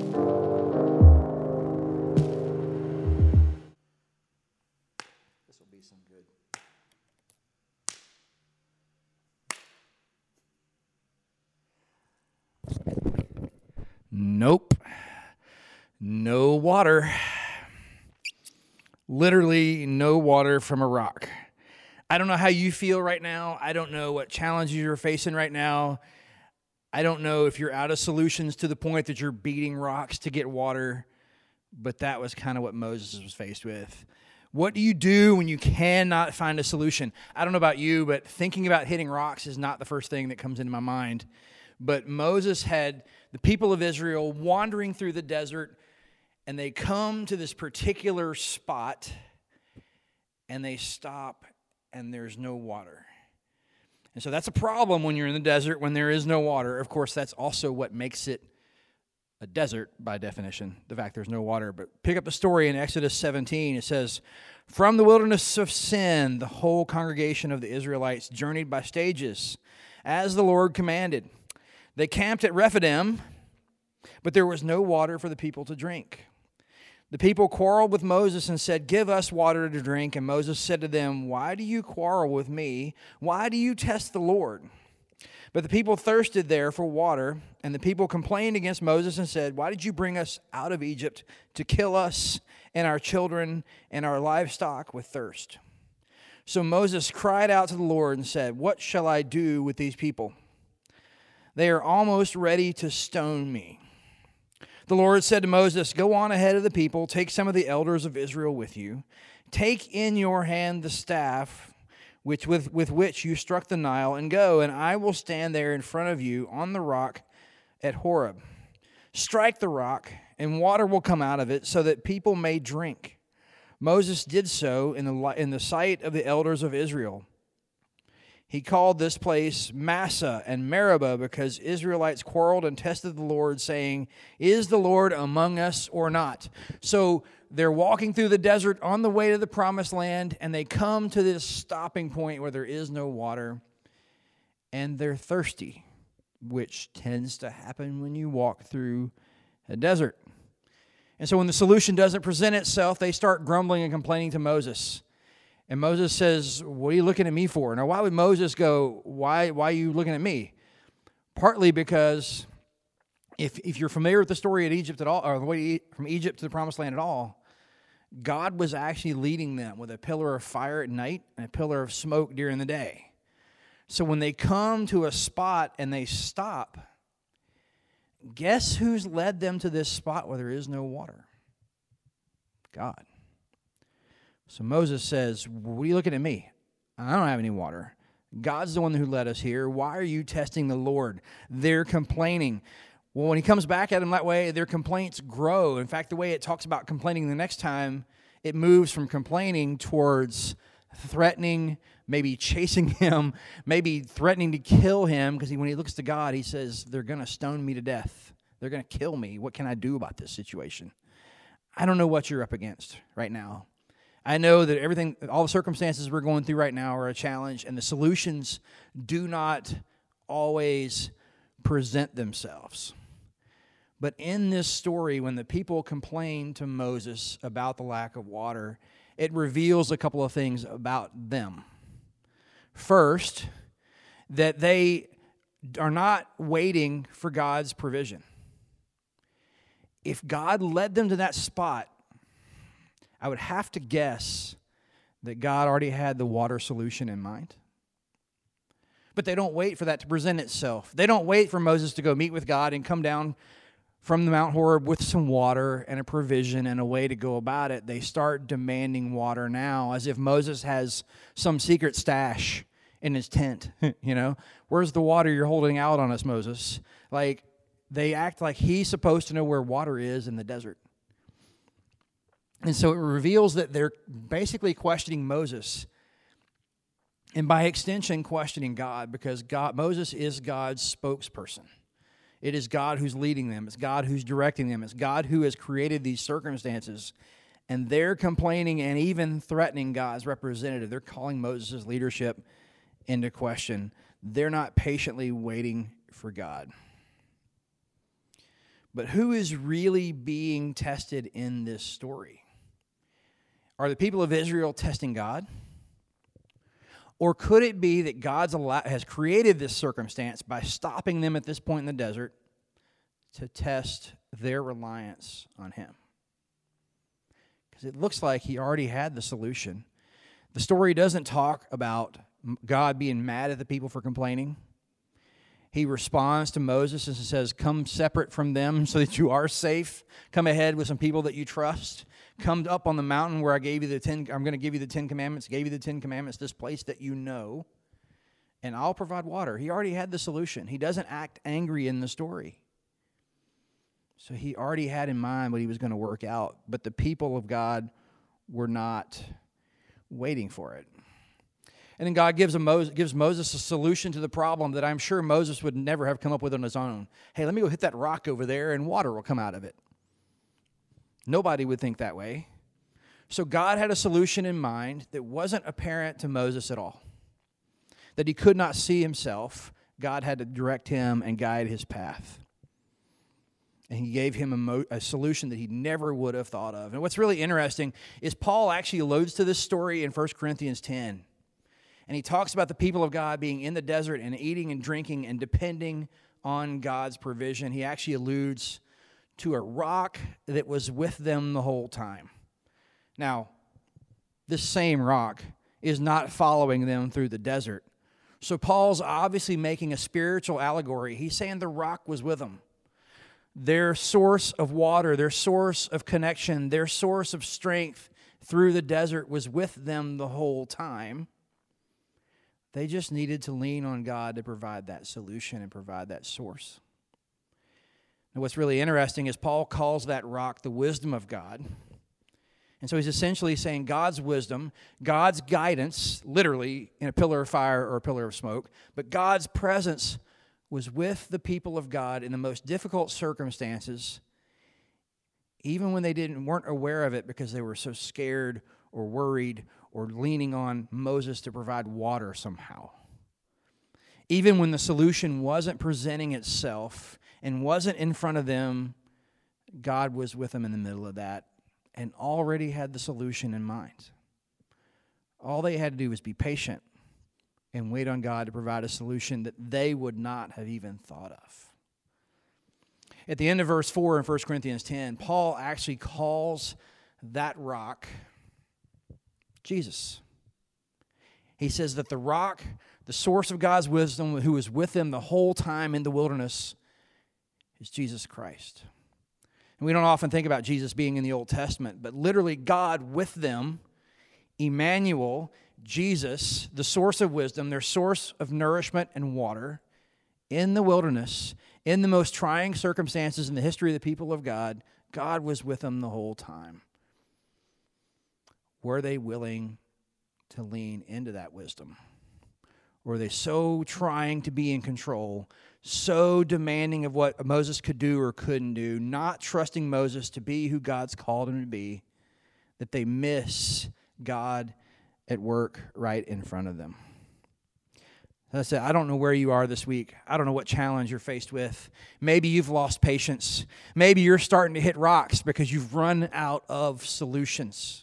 This will be some good. Nope. No water. Literally no water from a rock. I don't know how you feel right now. I don't know what challenges you're facing right now. I don't know if you're out of solutions to the point that you're beating rocks to get water, but that was kind of what Moses was faced with. What do you do when you cannot find a solution? I don't know about you, but thinking about hitting rocks is not the first thing that comes into my mind. But Moses had the people of Israel wandering through the desert, and they come to this particular spot, and they stop, and there's no water. And so that's a problem when you're in the desert, when there is no water. Of course, that's also what makes it a desert by definition, the fact there's no water. But pick up the story in Exodus 17. It says, "From the wilderness of Sin, the whole congregation of the Israelites journeyed by stages, as the Lord commanded. They camped at Rephidim, but there was no water for the people to drink. The people quarreled with Moses and said, 'Give us water to drink.' And Moses said to them, 'Why do you quarrel with me? Why do you test the Lord?' But the people thirsted there for water, and the people complained against Moses and said, 'Why did you bring us out of Egypt to kill us and our children and our livestock with thirst?' So Moses cried out to the Lord and said, 'What shall I do with these people? They are almost ready to stone me.' The Lord said to Moses, 'Go on ahead of the people, take some of the elders of Israel with you. Take in your hand the staff with which you struck the Nile, and go, and I will stand there in front of you on the rock at Horeb. Strike the rock, and water will come out of it, so that people may drink.' Moses did so in the sight of the elders of Israel. He called this place Massah and Meribah because Israelites quarreled and tested the Lord, saying, 'Is the Lord among us or not?'" So they're walking through the desert on the way to the promised land, and they come to this stopping point where there is no water, and they're thirsty, which tends to happen when you walk through a desert. And so when the solution doesn't present itself, they start grumbling and complaining to Moses. And Moses says, "What are you looking at me for?" Now, why would Moses go, why are you looking at me? Partly because if you're familiar with the story at Egypt at all, or the way from Egypt to the Promised Land at all, God was actually leading them with a pillar of fire at night and a pillar of smoke during the day. So when they come to a spot and they stop, guess who's led them to this spot where there is no water? God. So Moses says, "What are you looking at me? I don't have any water. God's the one who led us here. Why are you testing the Lord?" They're complaining. Well, when he comes back at them that way, their complaints grow. In fact, the way it talks about complaining the next time, it moves from complaining towards threatening, maybe chasing him, maybe threatening to kill him, because when he looks to God, he says, "They're going to stone me to death. They're going to kill me. What can I do about this situation?" I don't know what you're up against right now. I know that all the circumstances we're going through right now are a challenge, and the solutions do not always present themselves. But in this story, when the people complain to Moses about the lack of water, it reveals a couple of things about them. First, that they are not waiting for God's provision. If God led them to that spot, I would have to guess that God already had the water solution in mind. But they don't wait for that to present itself. They don't wait for Moses to go meet with God and come down from the Mount Horeb with some water and a provision and a way to go about it. They start demanding water now, as if Moses has some secret stash in his tent. Where's the water you're holding out on us, Moses? Like, they act like he's supposed to know where water is in the desert. And so it reveals that they're basically questioning Moses, and by extension questioning God, because Moses is God's spokesperson. It is God who's leading them. It's God who's directing them. It's God who has created these circumstances. And they're complaining and even threatening God's representative. They're calling Moses' leadership into question. They're not patiently waiting for God. But who is really being tested in this story? Are the people of Israel testing God? Or could it be that God has created this circumstance by stopping them at this point in the desert to test their reliance on Him? Because it looks like He already had the solution. The story doesn't talk about God being mad at the people for complaining. He responds to Moses and says, come separate from them so that you are safe. Come ahead with some people that you trust. Come up on the mountain where I'm going to give you the 10 Commandments, gave you the 10 Commandments, this place that you know, and I'll provide water. He already had the solution. He doesn't act angry in the story. So he already had in mind what he was going to work out, but the people of God were not waiting for it. And then God gives Moses a solution to the problem that I'm sure Moses would never have come up with on his own. Hey, let me go hit that rock over there and water will come out of it. Nobody would think that way. So God had a solution in mind that wasn't apparent to Moses at all. That he could not see himself. God had to direct him and guide his path. And he gave him a solution that he never would have thought of. And what's really interesting is Paul actually alludes to this story in 1 Corinthians 10. And he talks about the people of God being in the desert and eating and drinking and depending on God's provision. He actually alludes to a rock that was with them the whole time. Now, this same rock is not following them through the desert. So Paul's obviously making a spiritual allegory. He's saying the rock was with them. Their source of water, their source of connection, their source of strength through the desert was with them the whole time. They just needed to lean on God to provide that solution and provide that source. And what's really interesting is Paul calls that rock the wisdom of God. And so he's essentially saying God's wisdom, God's guidance, literally in a pillar of fire or a pillar of smoke, but God's presence was with the people of God in the most difficult circumstances, even when they weren't aware of it because they were so scared or worried or leaning on Moses to provide water somehow. Even when the solution wasn't presenting itself and wasn't in front of them, God was with them in the middle of that and already had the solution in mind. All they had to do was be patient and wait on God to provide a solution that they would not have even thought of. At the end of verse 4 in 1 Corinthians 10, Paul actually calls that rock Jesus. He says that the rock, the source of God's wisdom, who was with them the whole time in the wilderness, is Jesus Christ. And we don't often think about Jesus being in the Old Testament, but literally God with them, Emmanuel, Jesus, the source of wisdom, their source of nourishment and water, in the wilderness, in the most trying circumstances in the history of the people of God, God was with them the whole time. Were they willing to lean into that wisdom? Were they so trying to be in control, so demanding of what Moses could do or couldn't do, not trusting Moses to be who God's called him to be, that they miss God at work right in front of them? As I said, I don't know where you are this week. I don't know what challenge you're faced with. Maybe you've lost patience. Maybe you're starting to hit rocks because you've run out of solutions.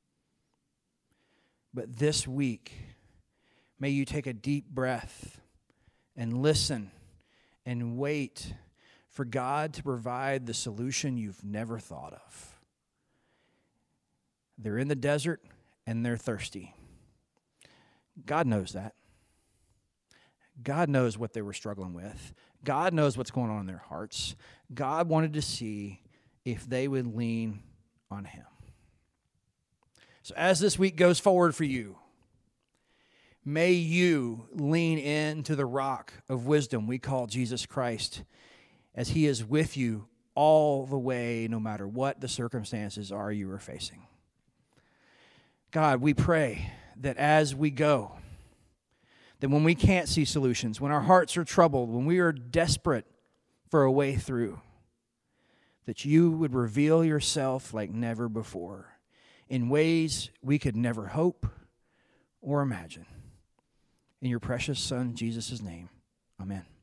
But this week, may you take a deep breath and listen and wait for God to provide the solution you've never thought of. They're in the desert and they're thirsty. God knows that. God knows what they were struggling with. God knows what's going on in their hearts. God wanted to see if they would lean on Him. So as this week goes forward for you, may you lean into the rock of wisdom we call Jesus Christ, as He is with you all the way, no matter what the circumstances are you are facing. God, we pray that as we go, that when we can't see solutions, when our hearts are troubled, when we are desperate for a way through, that you would reveal yourself like never before in ways we could never hope or imagine. In your precious Son, Jesus' name, amen.